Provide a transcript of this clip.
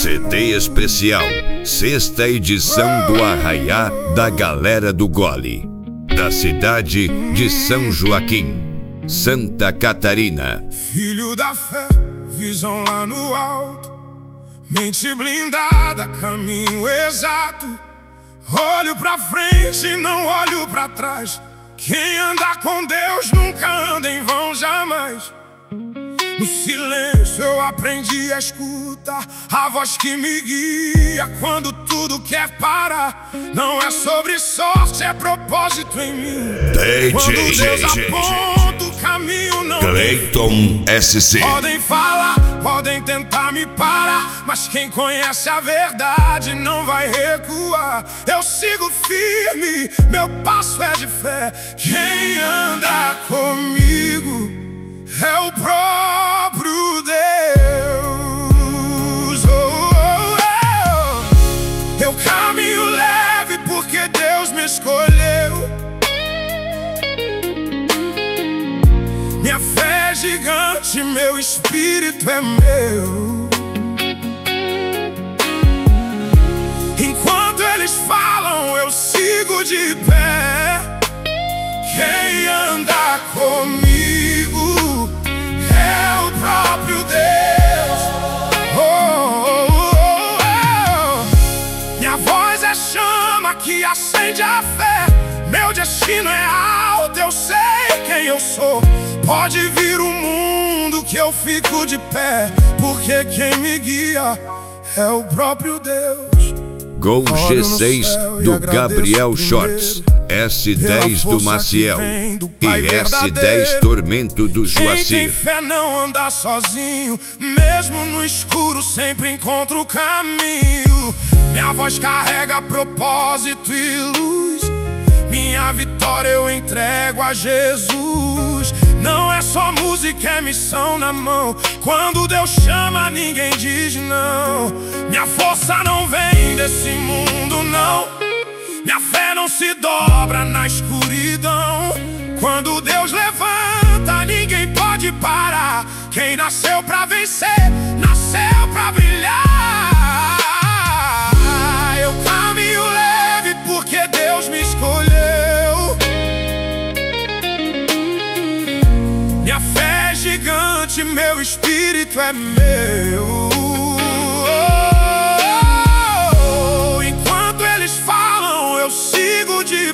CD especial, sexta edição do Arraiá da Galera do Gole, da cidade de São Joaquim, Santa Catarina. Filho da fé, visão lá no alto, mente blindada, caminho exato. Olho pra frente, não olho pra trás. Quem anda com Deus nunca anda em vão, jamais. No silêncio eu aprendi a escutar a voz que me guia quando tudo quer parar. Não é sobre sorte, é propósito em mim. Quando Deus aponta o caminho, não Cleiton SC. Podem falar, podem tentar me parar, mas quem conhece a verdade não vai recuar. Eu sigo firme, meu passo é de fé. Quem anda comigo é o próprio Deus. Eu caminho leve porque Deus me escolheu. Minha fé é gigante, meu espírito é meu. Enquanto eles falam, eu sigo de pé. Quem anda comigo é o próprio Deus. Minha voz é chama que acende a fé. Meu destino é alto, eu sei quem eu sou. Pode vir o mundo que eu fico de pé, porque quem me guia é o próprio Deus. Gol G6 do Gabriel Shorts, S10 do Maciel e S10 Tormento do Joacir. Quem tem fé não anda sozinho, mesmo no escuro sempre encontra o caminho. Minha voz carrega propósito e luz, minha vitória eu entrego a Jesus. Não é só música, é missão na mão. Quando Deus chama, ninguém diz não. Minha força não vem desse mundo, não. Minha fé não se dobra na escuridão. Quando Deus levanta, ninguém pode parar. Quem nasceu pra vencer, nasceu pra brilhar. Eu caminho leve porque Deus me escolheu. Minha fé é gigante, meu espírito é meu. Enquanto eles falam, eu sigo de